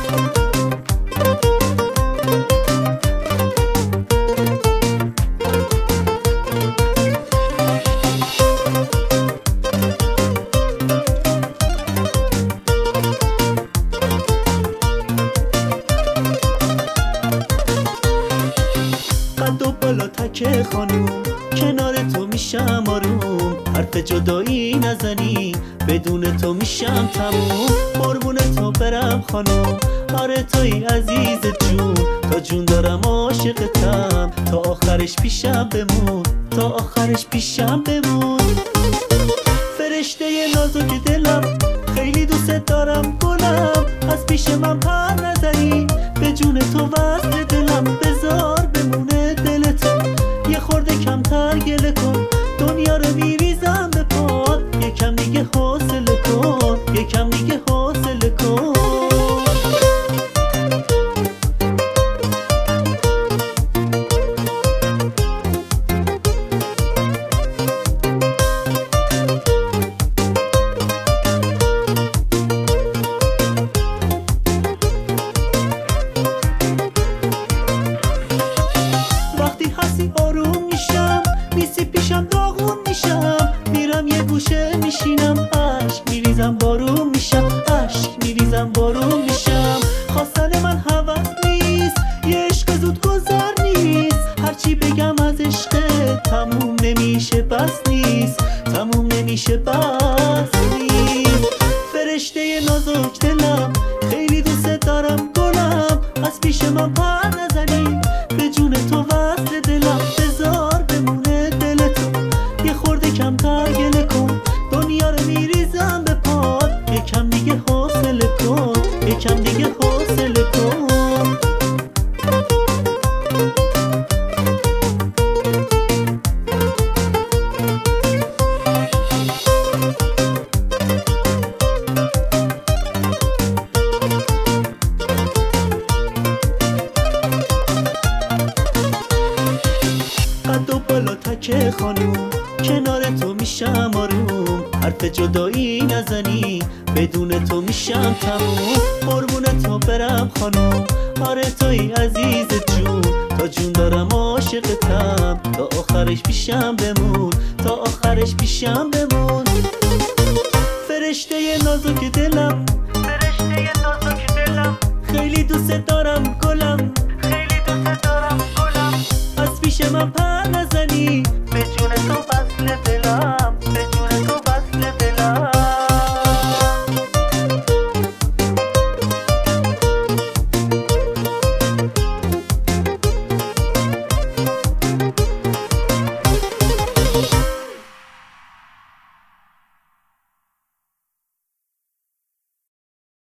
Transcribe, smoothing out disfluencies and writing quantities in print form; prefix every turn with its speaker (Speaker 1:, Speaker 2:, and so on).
Speaker 1: قد و بالا تکه خانوم، کنار تو میشم آروم. حرف جدایی نزنی، بدون تو میشم تموم. قربون تو برم خانوم، آره توی عزیز جون. تا جون دارم عاشقتم، تا آخرش پیشم بمون، تا آخرش پیشم بمون. فرشته نازک دلم، خیلی دوست دارم گلم. از پیش من پر نزنی، به جون تو وصل دلم. بذار بمونه دل تو، یه خورده کمتر گله کن. دنیا رو میریزم به پات، یکم دیگه حوصله کن، یکم دیگه حوصله کن. هستی آروم میشم، میسی پیشم داغون میشم. میرم یه گوشه میشینم، عشق میریزم بارون میشم، عشق میریزم بارون میشم. خواستن من هوس نیست، یه عشق زود گذر نیست. هرچی بگم از عشق تموم نمیشه بس نیست، تموم نمیشه بس نیست. فرشته نازک دلم، خیلی دوست دارم گلم. از پیش من پر نزنی، به جون تو وصل دلم. بذار بمونه دل تو، یه خورده کمتر گله کن. دنیا رو میریزم به پات، یکم دیگه حوصله کن، یکم دیگه حوصله کن. قد و بالا تکه خانوم، کنار تو میشم آروم. حرف جدایی نزنی، بدون تو میشم تموم. قربون تو برم خانوم، آره توی عزیز جون. تا جون دارم عاشقتم، تا آخرش پیشم بمون، تا آخرش پیشم بمون. فرشته نازک دلم،